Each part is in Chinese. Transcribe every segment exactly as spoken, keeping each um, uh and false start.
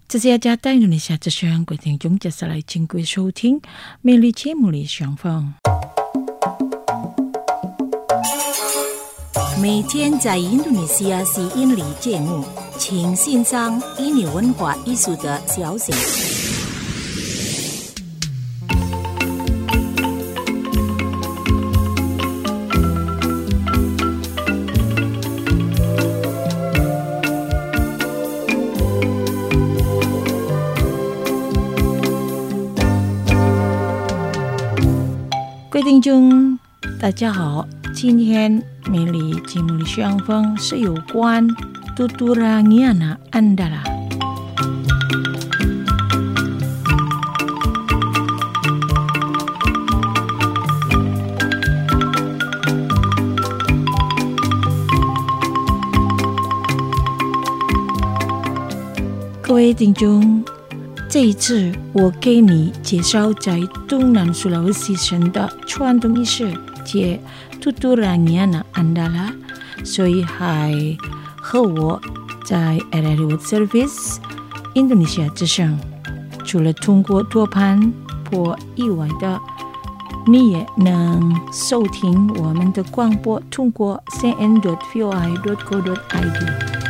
这是加带你下这上各位听众接下来请各位收听美丽节目里相逢。 每天在印度尼西亚是印尼节目，请欣赏印尼文化艺术的消息。 各位听众大家好，今天美丽节目的相逢是有关 Tuturangiana Andala。 各位听众，这一次我给你介绍在东南苏拉威西省的传统仪式节 Tuturangiana Andala， 所以还和我在 R R World Service 印度尼西亚之声，除了通过多盘播以外的，你也能收听我们的广播，通过 c n dot v o i dot co dot i d。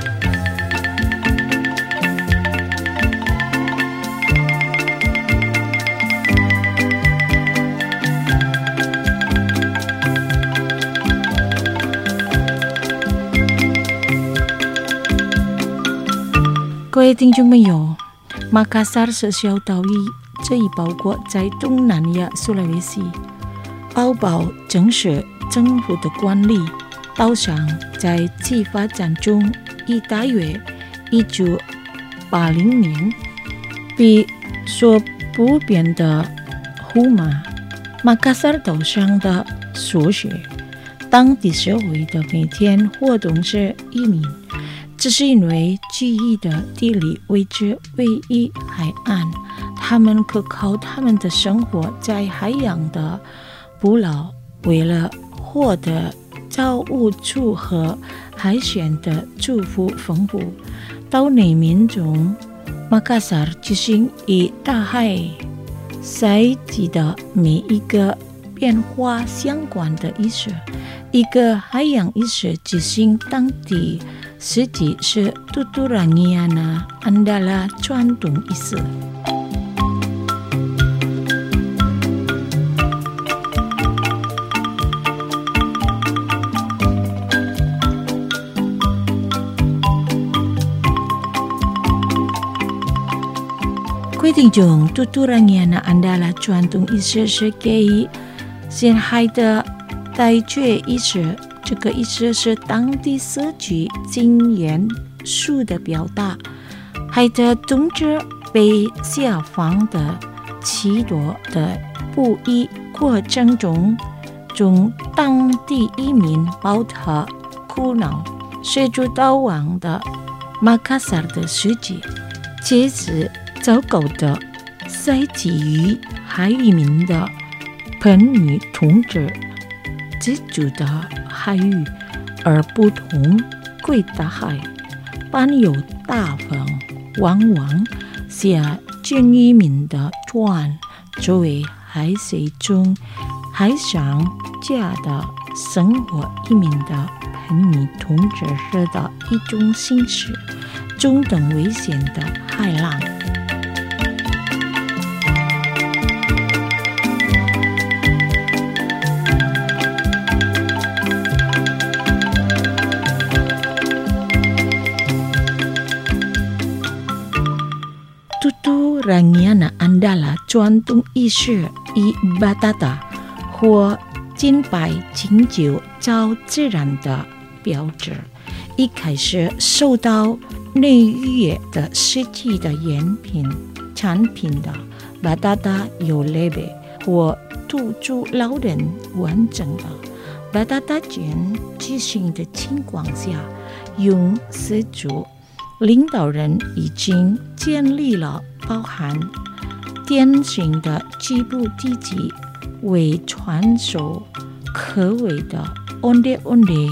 各位听众朋友，马卡萨尔是小岛屿，这一包括在东南亚苏拉威西，包包正是政府的管理。岛上在其发展中，以大约一九八零年被所不变的呼马马卡萨尔岛上的缩写。当地社会的每天活动是移民。这是因为记忆的地理位置位于海岸，他们可靠他们的生活在海洋的捕捞，为了获得造物主和海鲜的祝福丰富。岛内民众马卡萨尔进行与大海赛季的每一个变化相关的仪式，一个海洋仪式进行当地实际是 Tuturangiana Andala 传统仪式。规定中 Tuturangiana Andala 传统仪式是给予陷害的代罪仪式。这个意思是当地社区经验术的表达，海的同志被下放的许多的不义过程中，中当地移民抱着苦恼，随着逃亡的马卡萨尔的世界，这是糟糕的在基于海移民的朋女同志居住的海域，而不同归大海，伴有大风，往往下建移民的船作为海水中海上家的生活移民的朋女同志式的一种形式，中等危险的海浪。Tuturangiana Andala 传统仪式以巴达达或敬拜敬酒造自然的标志。一开始受到内渔业的实际的衍品产品的巴达达有类别或土著老人完整的巴达达卷执行的情况下，用施主领导人已经建立了包含典型的基部地基为传授可为的 onde onde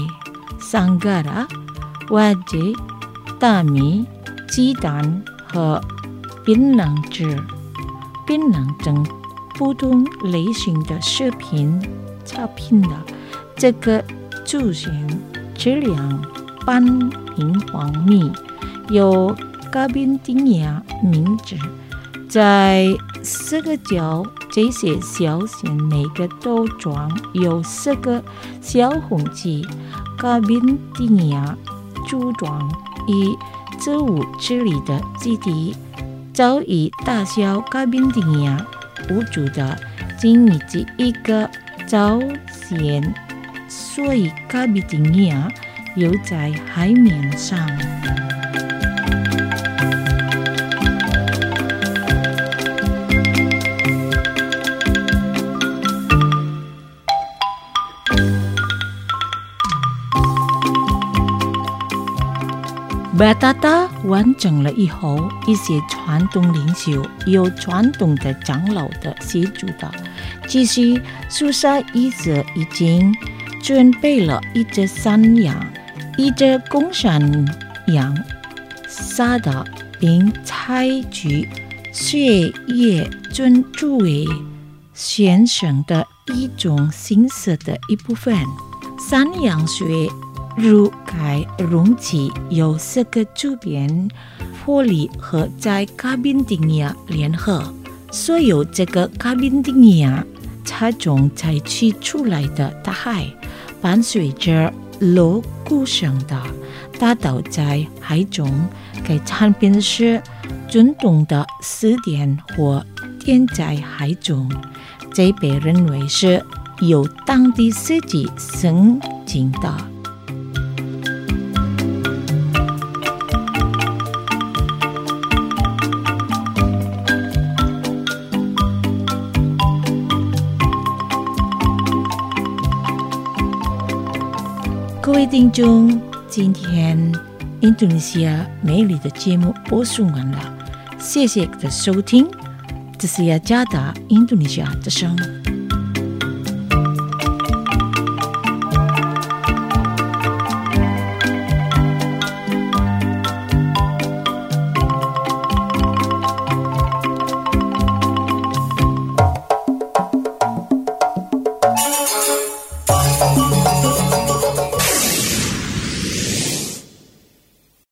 sanggara 瓦吉大米鸡蛋和槟榔汁。槟榔跟不同类型的食品差评的这个组成质量半平方米，有咖宾丁亚名字，在四个角这些小线每个都装有四个小红旗，咖宾丁亚组装以植物质里的基底，早已大小咖宾丁亚无助的精密这一个早线，所以咖宾丁亚游在海面上。Batata 完整了以后，一些传统领袖有传统的长老的协助的，其实苏萨一直已经准备了一只山羊，一只公山羊，杀的并采取血液尊作为先生的一种形式的一部分。山羊血如该容器有四个主边玻璃和在咖宾丁亚联合，所有这个咖宾丁亚它中采取出来的大海，伴随着锣鼓声的打倒在海中，该产品是传统的词典或点在海中，这被认为是由当地司机申请的。各位听众，今天印度尼西亚美丽的节目播送完了，谢谢的收听，这是雅加达印度尼西亚之声。